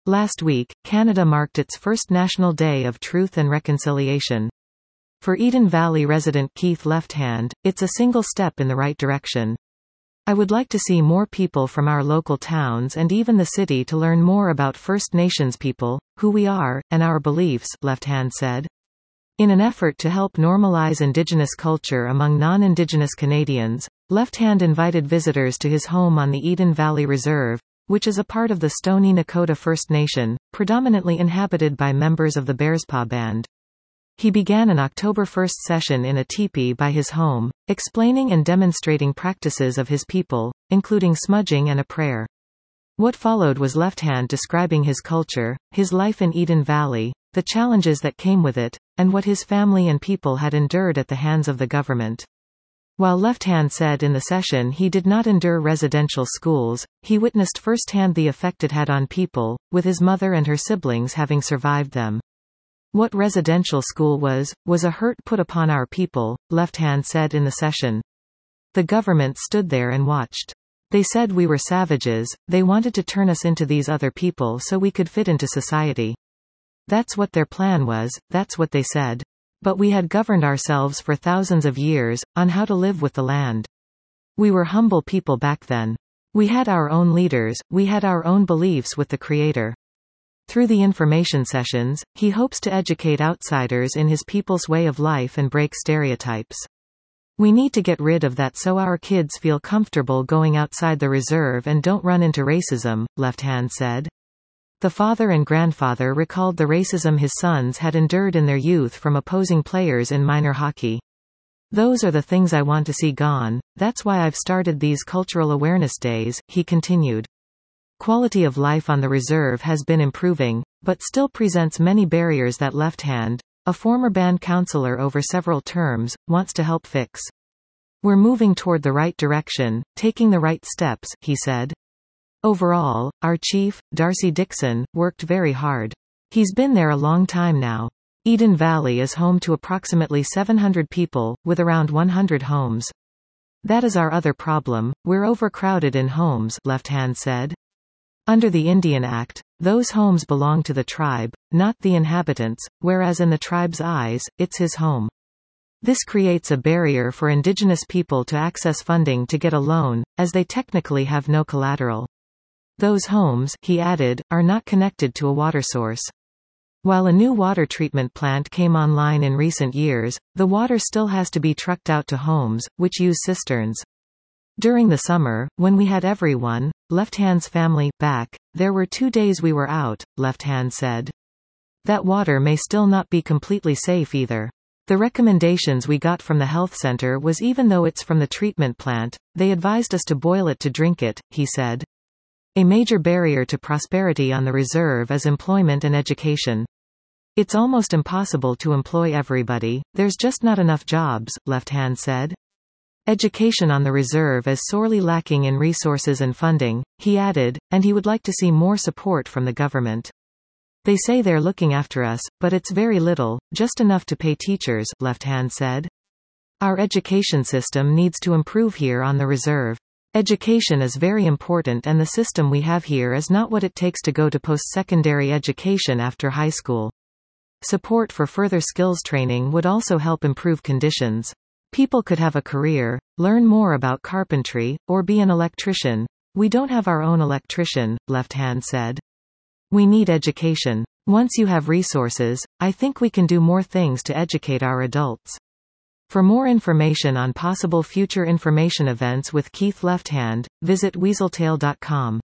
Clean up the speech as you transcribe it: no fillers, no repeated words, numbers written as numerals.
Last week, Canada marked its first National Day of Truth and Reconciliation. For Eden Valley resident Keith Lefthand, it's a single step in the right direction. I would like to see more people from our local towns and even the city to learn more about First Nations people, who we are, and our beliefs, Lefthand said. In an effort to help normalize Indigenous culture among non-Indigenous Canadians, Lefthand invited visitors to his home on the Eden Valley Reserve, which is a part of the Stoney Nakoda First Nation, predominantly inhabited by members of the Bearspaw Band. He began an October 1 session in a teepee by his home, explaining and demonstrating practices of his people, including smudging and a prayer. What followed was Lefthand describing his culture, his life in Eden Valley, the challenges that came with it, and what his family and people had endured at the hands of the government. While Lefthand said in the session he did not endure residential schools, he witnessed firsthand the effect it had on people, with his mother and her siblings having survived them. What residential school was a hurt put upon our people, Lefthand said in the session. The government stood there and watched. They said we were savages, they wanted to turn us into these other people so we could fit into society. That's what their plan was, that's what they said. But we had governed ourselves for thousands of years, on how to live with the land. We were humble people back then. We had our own leaders, we had our own beliefs with the Creator. Through the information sessions, he hopes to educate outsiders in his people's way of life and break stereotypes. We need to get rid of that so our kids feel comfortable going outside the reserve and don't run into racism, Lefthand said. The father and grandfather recalled the racism his sons had endured in their youth from opposing players in minor hockey. Those are the things I want to see gone, that's why I've started these cultural awareness days, he continued. Quality of life on the reserve has been improving, but still presents many barriers that Lefthand, a former band counselor over several terms, wants to help fix. We're moving toward the right direction, taking the right steps, he said. Overall, our chief, Darcy Dixon, worked very hard. He's been there a long time now. Eden Valley is home to approximately 700 people, with around 100 homes. That is our other problem, we're overcrowded in homes, Lefthand said. Under the Indian Act, those homes belong to the tribe, not the inhabitants, whereas in the tribe's eyes, it's his home. This creates a barrier for Indigenous people to access funding to get a loan, as they technically have no collateral. Those homes, he added, are not connected to a water source. While a new water treatment plant came online in recent years, the water still has to be trucked out to homes, which use cisterns. During the summer, when we had everyone, Lefthand's family, back, there were 2 days we were out, Lefthand said. That water may still not be completely safe either. The recommendations we got from the health center was even though it's from the treatment plant, they advised us to boil it to drink it, he said. A major barrier to prosperity on the reserve is employment and education. It's almost impossible to employ everybody, there's just not enough jobs, Lefthand said. Education on the reserve is sorely lacking in resources and funding, he added, and he would like to see more support from the government. They say they're looking after us, but it's very little, just enough to pay teachers, Lefthand said. Our education system needs to improve here on the reserve. Education is very important and the system we have here is not what it takes to go to post-secondary education after high school. Support for further skills training would also help improve conditions. People could have a career, learn more about carpentry, or be an electrician. We don't have our own electrician, Lefthand said. We need education. Once you have resources, I think we can do more things to educate our adults. For more information on possible future information events with Keith Lefthand, visit weaseltail.com.